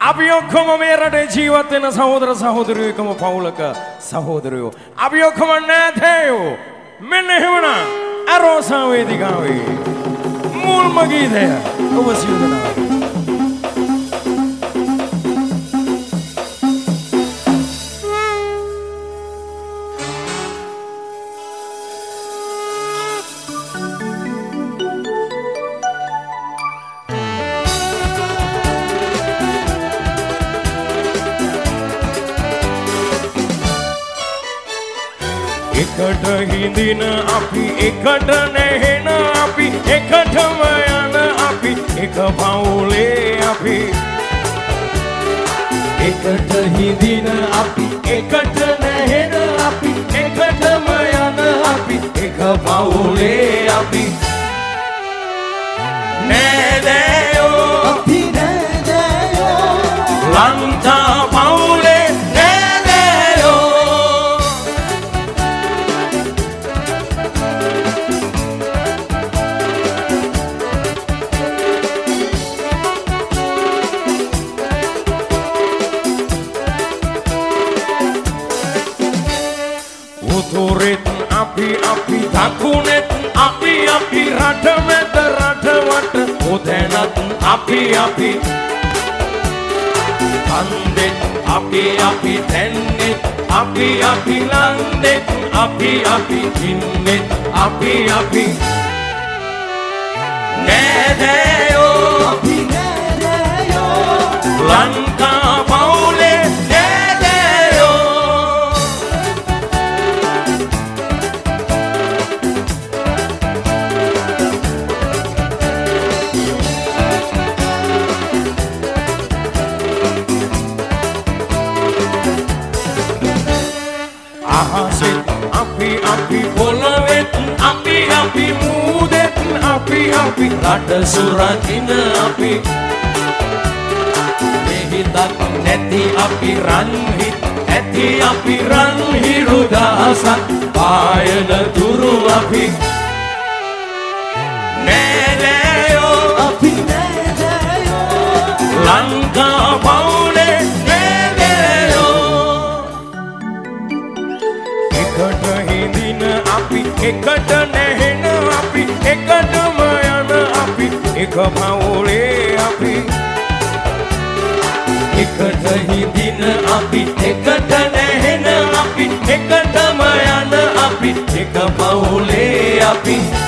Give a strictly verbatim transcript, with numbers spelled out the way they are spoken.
අපි ඔක්කොම මේ රටේ ජීවත් වෙන සහෝදර සහෝදරියෝ එකම පවුලක සහෝදරයෝ. අපි ඔක්කොම නැතේයෝ. මෙන්න එහෙමනම් අරෝසා වේදිකාවේ මුල්ම ගීතය ඔබ සියලු දෙනා එකට හිඳින අපි එකට නැහෙන අපි එකටම යන අපි එක පවුලේ අපි එකට හිඳින අපි එකට නැහෙන අපි එකටම යන අපි එක පවුලේ අපි නෑදෑයෝ අපි නෑදෑයෝ ලංකා පවුලේ උතුරෙත් අපි අපි දකුණෙත් අපි අපි රට මැද රට වට උදැනත් අපි අපි කන්දෙත් අපි අපි තැන්නෙත් අපි අපි ලන්දෙත් අපි අපි ඉන්නෙත් අපි අපි නෑදෑයෝ අපි නෑදෑයෝ ලංකා පවුලේ අහසෙත් අපි අපි පොළොවෙත් අපි අපි මූදෙත් අපි අපි රට සුරකින්න අපි මෙහිතක් නැති අපි රන්හිත් ඇති අපි රන්හිරු දහසක් පායන දුරු අපි නෑදෑයෝ අපි නෑදෑයෝ ලංකා පවුලේ එකට හිඳින අපි එකට නැහෙන අපි එකටම යන අපි එක පවුලේ අපි එකට හිඳින අපි එකට නැහෙන අපි එකටම යන අපි එක පවුලේ අපි